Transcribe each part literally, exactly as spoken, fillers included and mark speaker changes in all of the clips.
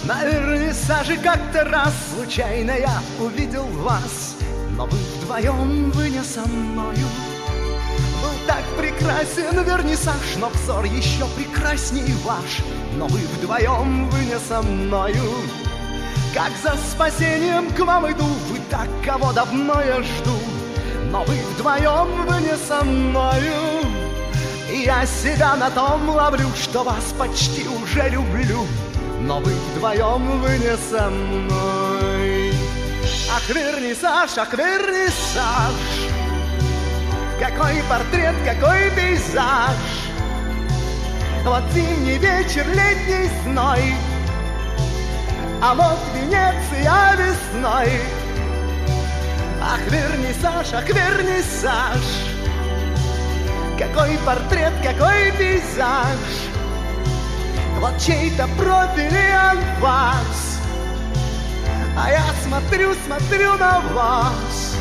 Speaker 1: На вернисаже как-то раз случайно я увидел вас, но вы вдвоем, вы не со мною. Был так прекрасен вернисаж, но взор еще прекрасней ваш, но вы вдвоем, вы не со мною. Как за спасением к вам иду, вы так, кого давно я жду, но вы вдвоем, вы не со мною. И я себя на том ловлю, что вас почти уже люблю, но вы вдвоем, вы не со мной. Ах, вернисаж, ах, вернисаж, какой портрет, какой пейзаж. Вот зимний вечер, летний зной, а вот Венеция весной. Ах, вернисаж, ах, вернисаж, какой портрет, какой пейзаж. Вот чей-то профиль и анфас, а я смотрю, смотрю на вас.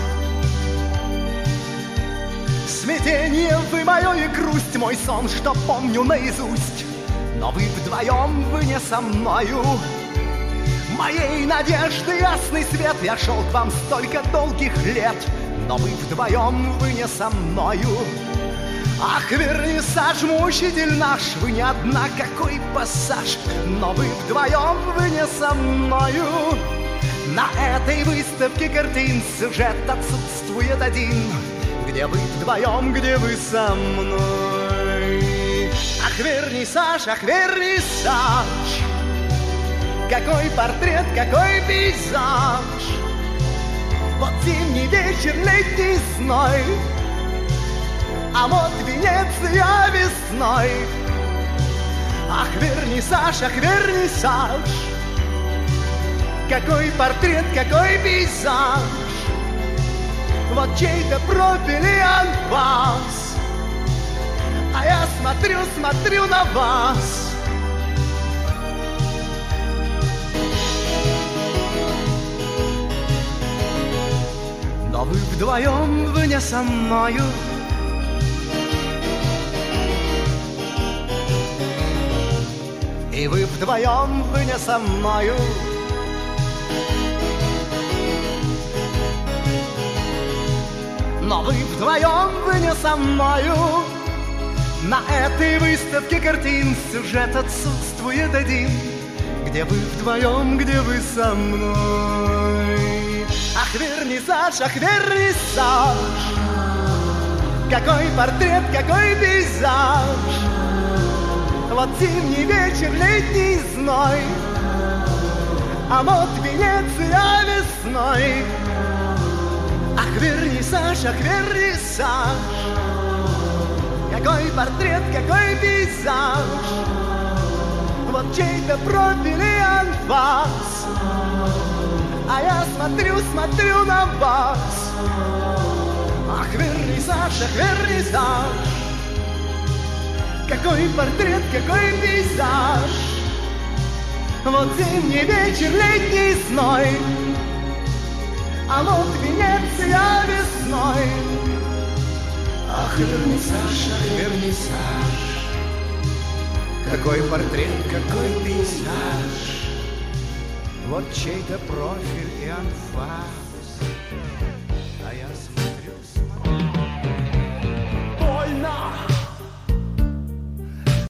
Speaker 1: Смятение вы мое и грусть, мой сон, что помню наизусть, но вы вдвоем, вы не со мною. Моей надежды ясный свет, я шел к вам столько долгих лет, но вы вдвоем, вы не со мною. Ах, вернисаж, мучитель наш, вы не одна, какой пассаж, но вы вдвоем, вы не со мною. На этой выставке картин сюжет отсутствует один, где вы вдвоем, где вы со мной. Ах, вернисаж, ах, вернисаж, какой портрет, какой пейзаж. Вот зимний вечер, летний зной, а вот Венеция весной. Ах, вернисаж, ах, вернисаж, какой портрет, какой пейзаж. Вот чей-то профиль и анфас, а я смотрю, смотрю на вас. Но вы вдвоем, вы не со мною. И вы вдвоем, вы не со мною. Но вы вдвоем, вы не со мною. На этой выставке картин сюжет отсутствует один, где вы вдвоем, где вы со мной. Ах, вернисаж, ах, вернисаж, какой портрет, какой пейзаж. Вот зимний вечер, летний зной, а вот Венеция весной. Ах, вернисаж, ах, вернисаж, какой портрет, какой пейзаж. Вот чей-то профиль и анфас, а я смотрю, смотрю на вас. Ах, вернисаж, ах, вернисаж, какой портрет, какой пейзаж. Вот зимний вечер, летний зной, а вот Венеция весной. Ах, вернисаж, ах, вернисаж, какой портрет, какой пейзаж. Вот чей-то профиль и анфас,